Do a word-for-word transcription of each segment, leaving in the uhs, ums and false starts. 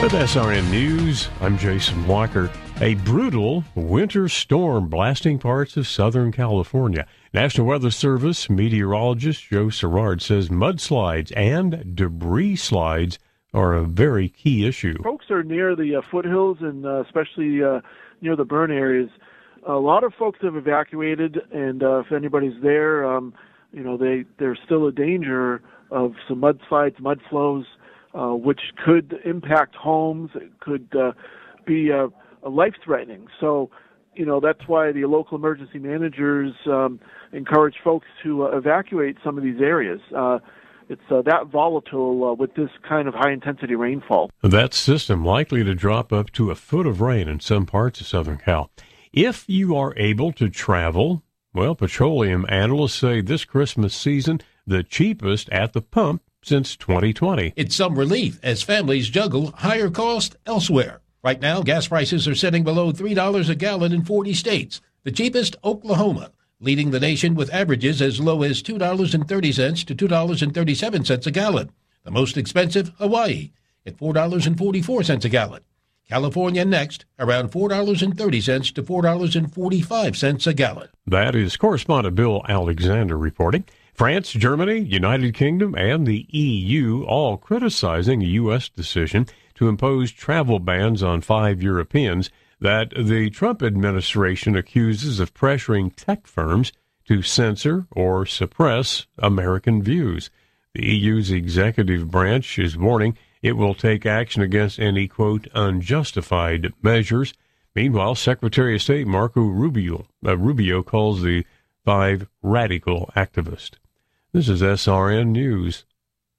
With S R N News, I'm Jason Walker. A brutal winter storm blasting parts of Southern California. National Weather Service meteorologist Joe Serrard says mudslides and debris slides are a very key issue. Folks are near the uh, foothills and uh, especially uh, near the burn areas. A lot of folks have evacuated, and uh, if anybody's there, um, you know, they, there's still a danger of some mudslides, mud flows, Uh, which could impact homes. It could uh, be uh, life-threatening. So, you know, that's why the local emergency managers um, encourage folks to uh, evacuate some of these areas. Uh, it's uh, that volatile uh, with this kind of high-intensity rainfall. That system likely to drop up to a foot of rain in some parts of Southern Cal. If you are able to travel, well, petroleum analysts say this Christmas season, the cheapest at the pump since twenty twenty. It's some relief as families juggle higher costs elsewhere. Right now, gas prices are sitting below three dollars a gallon in forty states. The cheapest, Oklahoma, leading the nation with averages as low as two dollars and thirty cents to two dollars and thirty-seven cents a gallon. The most expensive, Hawaii, at four dollars and forty-four cents a gallon. California next, around four dollars and thirty cents to four dollars and forty-five cents a gallon. That is correspondent Bill Alexander reporting. France, Germany, United Kingdom, and the E U all criticizing a U S decision to impose travel bans on five Europeans that the Trump administration accuses of pressuring tech firms to censor or suppress American views. The E U's executive branch is warning it will take action against any, quote, unjustified measures. Meanwhile, Secretary of State Marco Rubio, uh, Rubio calls the five radical activists. This is S R N News.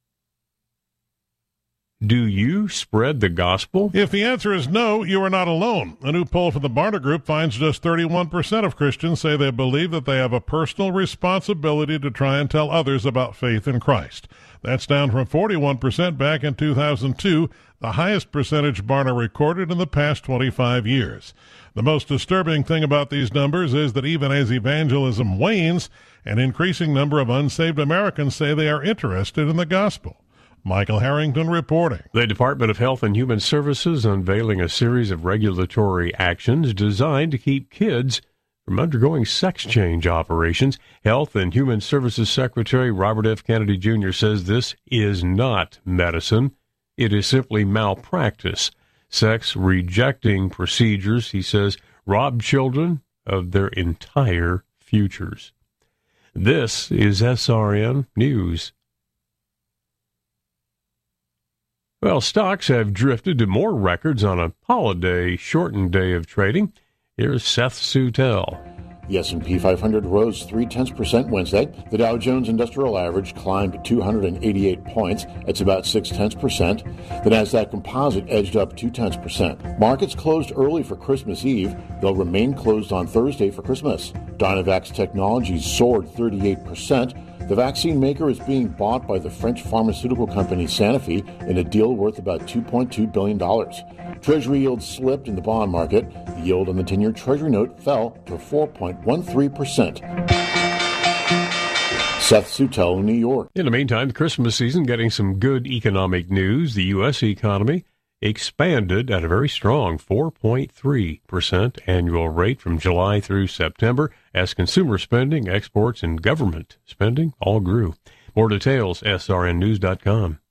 Do you spread the gospel? If the answer is no, you are not alone. A new poll from the Barna Group finds just thirty-one percent of Christians say they believe that they have a personal responsibility to try and tell others about faith in Christ. That's down from forty-one percent back in two thousand two, the highest percentage Barna recorded in the past twenty-five years. The most disturbing thing about these numbers is that even as evangelism wanes, an increasing number of unsaved Americans say they are interested in the gospel. Michael Harrington reporting. The Department of Health and Human Services unveiling a series of regulatory actions designed to keep kids from undergoing sex change operations. Health and Human Services Secretary Robert F. Kennedy Junior says this is not medicine. It is simply malpractice. Sex rejecting procedures, he says, rob children of their entire futures. This is S R N News. Well, stocks have drifted to more records on a holiday-shortened day of trading. Here's Seth Sutel. The S and P five hundred rose three-tenths percent Wednesday. The Dow Jones Industrial Average climbed two hundred eighty-eight points. That's about six-tenths percent. The Nasdaq Composite edged up two-tenths percent. Markets closed early for Christmas Eve. They'll remain closed on Thursday for Christmas. Dynavax Technologies soared thirty-eight percent. The vaccine maker is being bought by the French pharmaceutical company Sanofi in a deal worth about two point two billion dollars. Treasury yields slipped in the bond market. The yield on the ten-year Treasury note fell to four point one three percent. Seth Sutel, New York. In the meantime, the Christmas season getting some good economic news. The U S economy expanded at a very strong four point three percent annual rate from July through September as consumer spending, exports, and government spending all grew. More details, S R N news dot com.